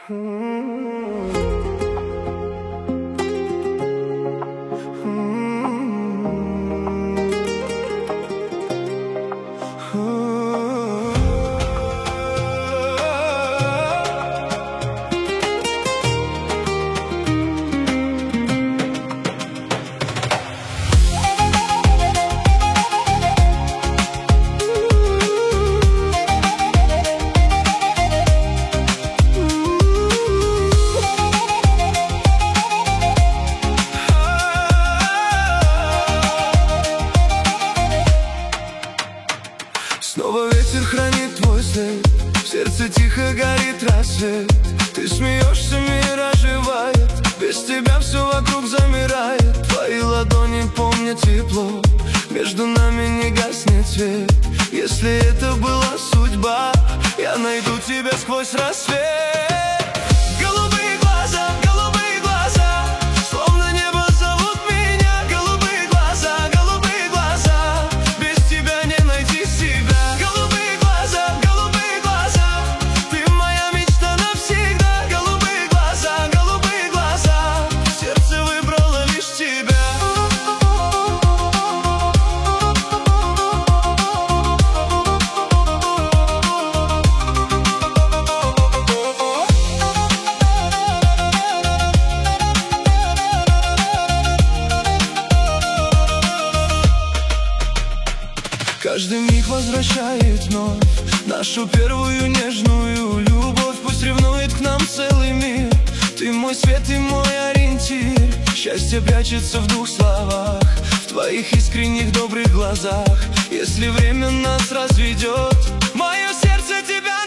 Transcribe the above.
Снова ветер хранит твой след, в сердце тихо горит рассвет. Ты смеешься, мир оживает, без тебя все вокруг замирает. Твои ладони помнят тепло, между нами не гаснет свет. Если это была судьба, я найду тебя сквозь рассвет. Голубые глаза, словно небо зовут меня. Голубые глаза, без тебя не найти себя. Голубые глаза, ты моя мечта навсегда. Голубые глаза, сердце выбрало лишь тебя. Каждый миг возвращает вновь нашу первую нежную любовь. Пусть ревнует к нам целый мир, ты мой свет и мой ориентир. Счастье прячется в двух словах, в твоих искренних добрых глазах. Если время нас разведет, мое сердце тебя